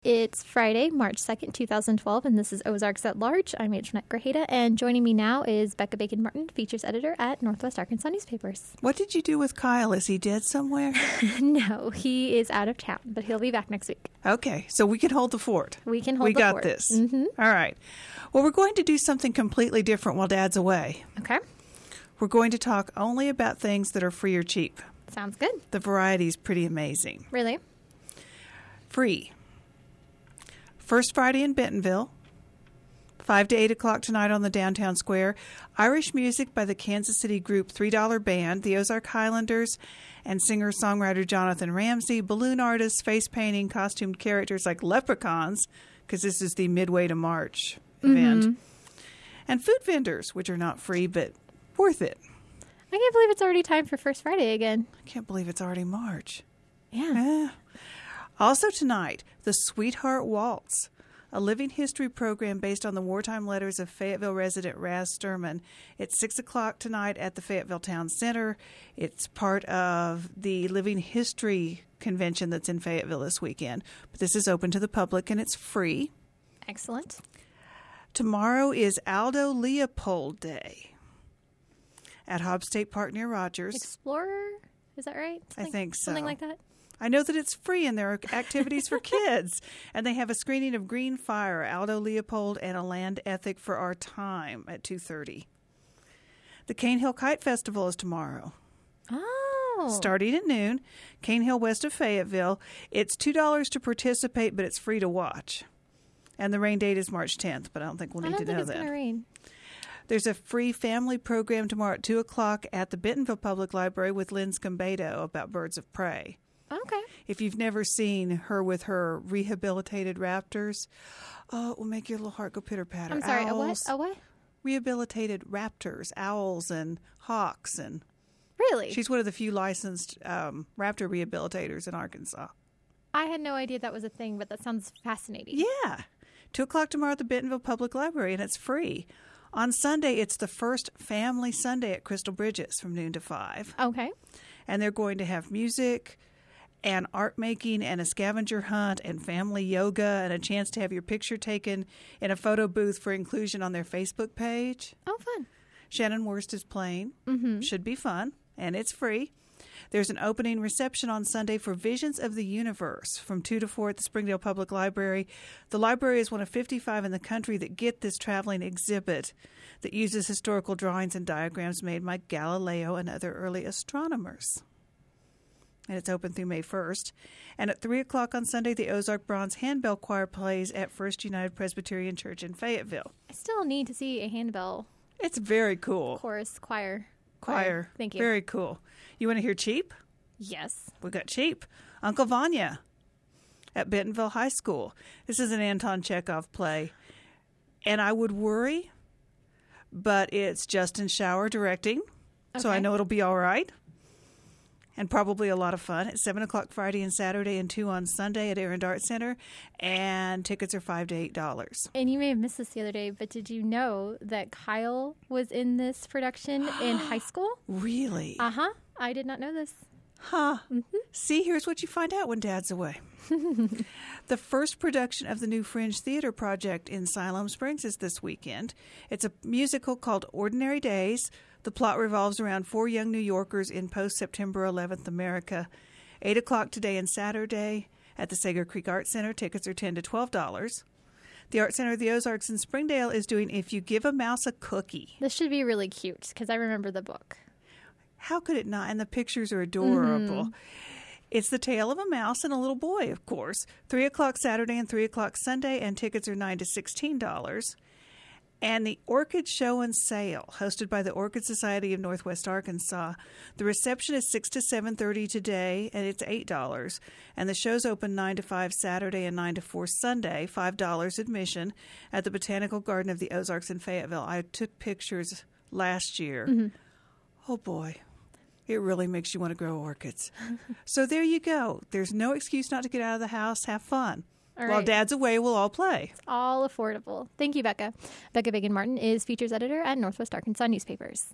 It's Friday, March 2nd, 2012, and this is Ozarks at Large. I'm Antoinette Grajeda, and joining me now is Becca Bacon-Martin, features editor at Northwest Arkansas Newspapers. What did you do with Kyle? Is he dead somewhere? No, he is out of town, but he'll be back next week. Okay, so we can hold the fort. We can hold the fort. We got this. Mm-hmm. All right. Well, we're going to do something completely different while Dad's away. Okay. We're going to talk only about things that are free or cheap. Sounds good. The variety is pretty amazing. Really? Free. First Friday in Bentonville, 5 to 8 o'clock tonight on the downtown square. Irish music by the Kansas City group $3 Band, the Ozark Highlanders, and singer-songwriter Jonathan Ramsey, balloon artists, face painting, costumed characters like leprechauns, because this is the Midway to March event, and food vendors, which are not free, but worth it. I can't believe it's already time for First Friday again. I can't believe it's already March. Yeah. Also tonight, the Sweetheart Waltz, a living history program based on the wartime letters of Fayetteville resident Raz Sturman. It's 6 o'clock tonight at the Fayetteville Town Center. It's part of the Living History Convention that's in Fayetteville this weekend. But this is open to the public and it's free. Excellent. Tomorrow is Aldo Leopold Day at Hobbs State Park near Rogers. Explorer? Is that right? I think so. Something like that? I know that it's free and there are activities for kids. And they have a screening of Green Fire, Aldo Leopold, and A Land Ethic for Our Time at 2:30. The Cane Hill Kite Festival is tomorrow. Oh. Starting at noon, Cane Hill west of Fayetteville. It's $2 to participate, but it's free to watch. And the rain date is March 10th, but I don't think we'll need to know that. I don't think it's going to rain. There's a free family program tomorrow at 2 o'clock at the Bentonville Public Library with Lynn Scambedo about birds of prey. Okay. If you've never seen her with her rehabilitated raptors, it will make your little heart go pitter-patter. I'm sorry, Owls, a what? Rehabilitated raptors, owls and hawks. And Really? she's one of the few licensed raptor rehabilitators in Arkansas. I had no idea that was a thing, but that sounds fascinating. Yeah. 2 o'clock tomorrow at the Bentonville Public Library, and it's free. On Sunday, it's the first Family Sunday at Crystal Bridges from noon to 5. Okay. And they're going to have music and art making and a scavenger hunt and family yoga and a chance to have your picture taken in a photo booth for inclusion on their Facebook page. Oh, fun. Shannon Wurst is playing. Should be fun, and it's free. There's an opening reception on Sunday for Visions of the Universe from 2 to 4 at the Springdale Public Library. The library is one of 55 in the country that get this traveling exhibit that uses historical drawings and diagrams made by Galileo and other early astronomers. And it's open through May 1st. And at 3 o'clock on Sunday, the Ozark Bronze Handbell Choir plays at First United Presbyterian Church in Fayetteville. I still need to see a handbell It's very cool. chorus choir. Thank you. Very cool. You want to hear Cheap? Yes. We got Cheap. Uncle Vanya at Bentonville High School. This is an Anton Chekhov play. And I would worry, but it's Justin Schauer directing, so I know it'll be all right. And probably a lot of fun. It's 7 o'clock Friday and Saturday and 2 on Sunday at Aaron Dart Center. And tickets are $5 to $8. And you may have missed this the other day, but did you know that Kyle was in this production in high school? Really? Uh-huh. I did not know this. Huh. See, here's what you find out when Dad's away. The first production of the new Fringe Theater project in Siloam Springs is this weekend. It's a musical called Ordinary Days. The plot revolves around 4 young New Yorkers in post-September 11th America. 8 o'clock today and Saturday at the Sager Creek Art Center. Tickets are $10 to $12. The Art Center of the Ozarks in Springdale is doing If You Give a Mouse a Cookie. This should be really cute because I remember the book. How could it not? And the pictures are adorable. It's the tale of a mouse and a little boy, of course. 3 o'clock Saturday and 3 o'clock Sunday, and tickets are $9 to $16. And the Orchid Show and Sale, hosted by the Orchid Society of Northwest Arkansas. The reception is 6 to 7:30 today, and it's $8. And the show's open 9 to 5 Saturday and 9 to 4 Sunday, $5 admission at the Botanical Garden of the Ozarks in Fayetteville. I took pictures last year. Oh, boy. It really makes you want to grow orchids. So there you go. There's no excuse not to get out of the house. Have fun. All While right. Dad's away, we'll all play. All affordable. Thank you, Becca. Becca Bacon-Martin is features editor at Northwest Arkansas Newspapers.